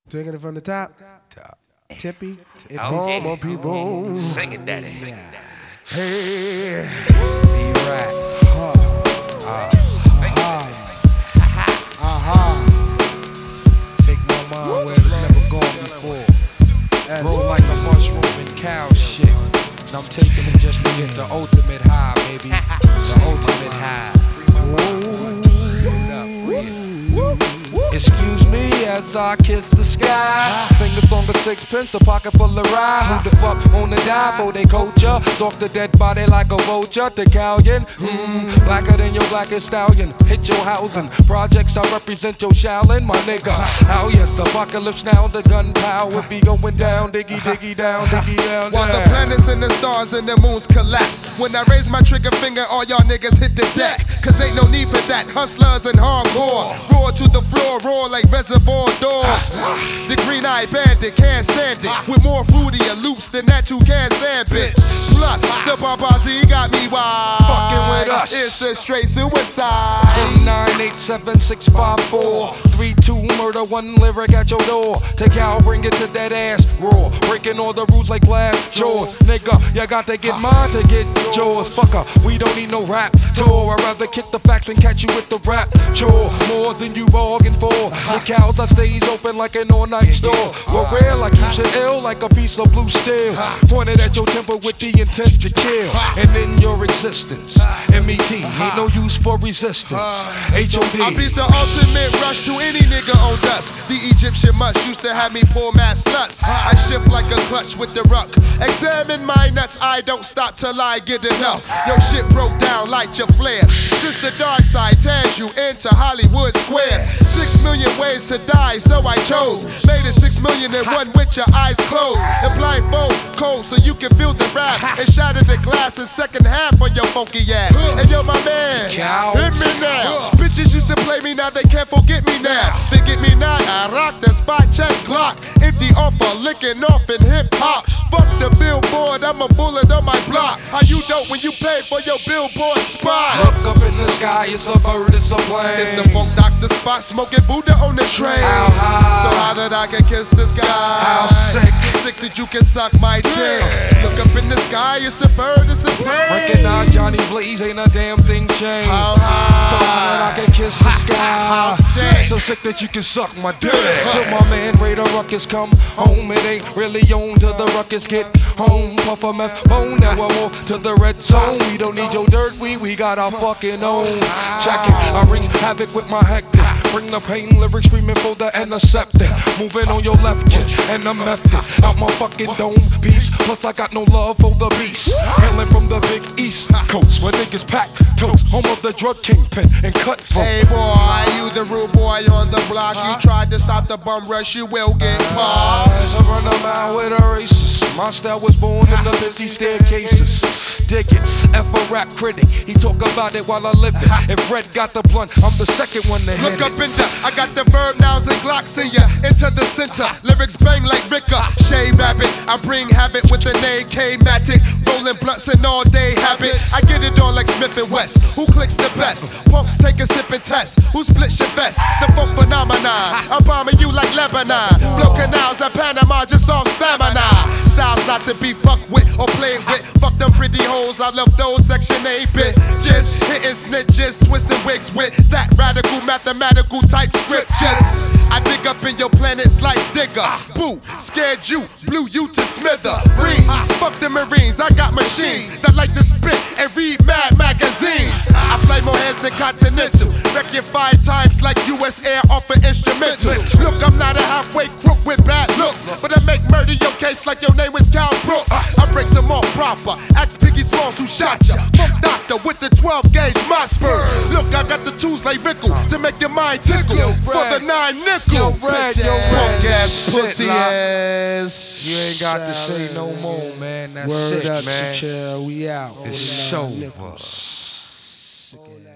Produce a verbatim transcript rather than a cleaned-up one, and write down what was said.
Taking it from the top. Top. Tippy. It Oh, more people. Sing it, daddy. Yeah. Hey. Be right. Ha. Ah. Aha. Aha. Take my mind where it's never gone before. That's Grow like a mushroom and cow shit. And I'm taking it just to get the ultimate high, baby. The ultimate high. Excuse me as I kiss the sky. Fingers on the sixpence, a pocket full of rye. Who the fuck wanna die for they culture? Stalk the dead body like a vulture. The Callion, hmm, blacker than your blackest stallion. Hit your housing. Projects, I represent your Shaolin, my nigga. Oh yes, apocalypse now, the gunpowder be going down, diggy diggy down, diggy down, down. While the planets and the stars and the moons collapse. When I raise my trigger finger, all y'all niggas hit the deck. Cause ain't no need for that. Hustlers and hardcore. Roar to the floor, roar like reservoir dogs. The green-eyed bandit can't stand it. With more fruitier loops than that you can stand, bitch. Plus, the paparazzi got me wild. Fucking with us. It's a straight suicide. eight nine eight seven six five four three two murder, one lyric at your door. Take out, bring it to that ass raw. Breaking all the rules like glass jaws. Nigga, you got to get mine to get yours. Fucker, we don't need no rap tour. I'd rather kick the facts and catch you with the rap chore. More than you bargained for. The cows I stays open like an all-night store. We're real like you should ill like a piece of blue steel. Pointed at your temper with the intent to kill. And in your existence, M E T ain't no use for resistance. H O D. I beats the ultimate rush to any nigga on dust. The Egyptian mush used to have me pull mad sluts. I shift like a clutch with the ruck. Examine my nuts, I don't stop till I get enough. Yo, shit broke down, light your flares. Since the dark side tears you into Hollywood squares. Six million ways to die, so I chose. Made it six million and one with your eyes closed. And blindfold cold so you can feel the rap. And shatter the glass in second half on your funky ass. And yo, my man, hit me now. Bitches used to play me, now they can't forget me now. They get me now, I rock the spot, check Glock. Empty offer, licking off in hip hop. Fuck the billboard, I'm a bullet on my block. How you dope when you pay for your billboard spot? Look up in the sky, it's a bird, it's a plane. It's the funk doctor spot, smoking Buddha on the train. How high? So high that I can kiss the sky. How sick? So sick that you can suck my dick. Look up in the sky, it's a bird, it's a plane. Recognize Johnny Blaze, ain't a damn thing changed. How high? So high that I can kiss the sky. How sick? So sick that you can suck my dick. Till my man Raider Ruckus come home, it ain't really on till the ruckus get home. Puff a meth bone, now we're more to the red zone. We don't need your dirt, we we got our fucking own. Check it, I wreak havoc with my hectic. Bring the pain lyrics screaming for the antiseptic. Moving on your left kid and the method out my fucking dome piece. Plus I got no love for the beast. Hailing from the big east coast where niggas pack toast. Home of the drug kingpin and cut throat. Hey boy, you the rude boy on the block. You tried to stop the bum rush, you will get popped. I run a mile with a racist. My style was born in the busy staircases. Dig it, F a rap critic. He talk about it while I live it. If Red got the blunt, I'm the second one to hit Look it. up in the, I got the verb nouns and glocks in ya. Into the center, lyrics bang like Ricker. Shay Rabbit, I bring habit with an A K Matic. Rolling blunts and all day habit. I get it on like Smith and West. Who clicks the best? Punks take a sip and test. Who splits your best? The funk phenomenon. I'm bombing you like Lebanon. Blow canals at Panama just off stamina. Styles not to be fucked with or played with. Fuck them pretty hoes, I love those section eight bitches. Hitting snitches, twisting wigs with that radical mathematical type scriptures. I dig up in your planets like Digger. Boo, scared you, blew you to smithereens. Fuck the Marines, I got machines that like to spit and read mad magazines. I play more heads than Continental. Wreck you five times like U S Air off an instrumental. Look, I'm not a halfway crook with bad looks, but I make murder your case like your name is Cal Brooks. I break some off proper. Ask Biggie Smalls who shot ya. Funk doctor with the twelve gauge my spur. Look, I got the tools like Rickle to make your mind tickle. Yo, for the nine nickel. Yo, Red, yo, Red. Punk ass, Shit, pussy lock. ass. You ain't got to say no more, man. That's Word it, up, man. Shaquille. We out. It's forty-nine so nickels.